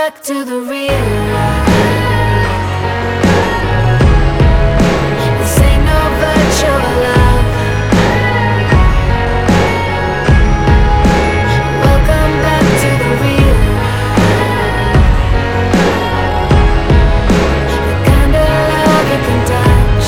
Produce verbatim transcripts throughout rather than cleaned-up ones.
back to the real life. This ain't no virtual love. Welcome back to the real life. The kind of love you can touch.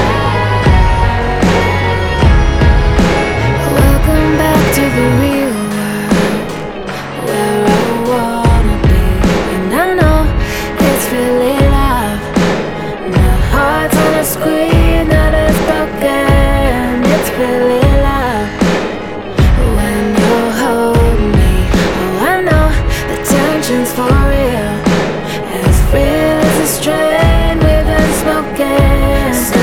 Welcome back to the real world, where I wanna be. And I know it's really love, not hearts on a screen that is broken. It's really love when you hold me. Oh, I know the tension's for real, as real as the strain we've been smoking. So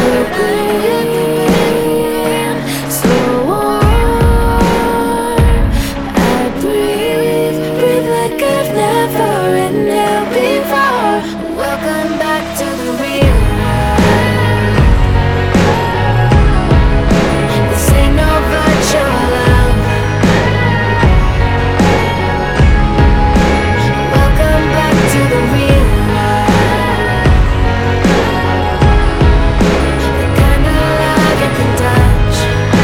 green, so warm. I breathe, breathe like I've never inhaled before. Welcome back to the real world. This ain't no virtual love. Welcome back to the real world. The kind of love you can touch.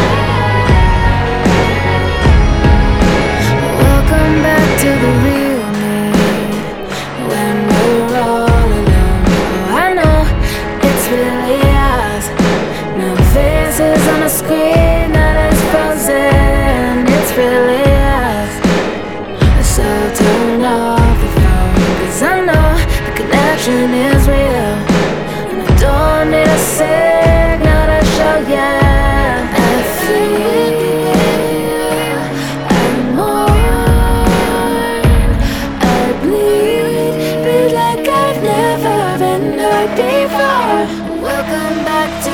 Welcome back to the real me, when we're all alone. Oh, I know it's really us, no faces on a screen that is frozen. It's really us. So turn off the phone, 'cause I know the connection is real, and I don't need a signal to show ya. I feel, I'm warm, I bleed, bleed like I've never been hurt before. Welcome back to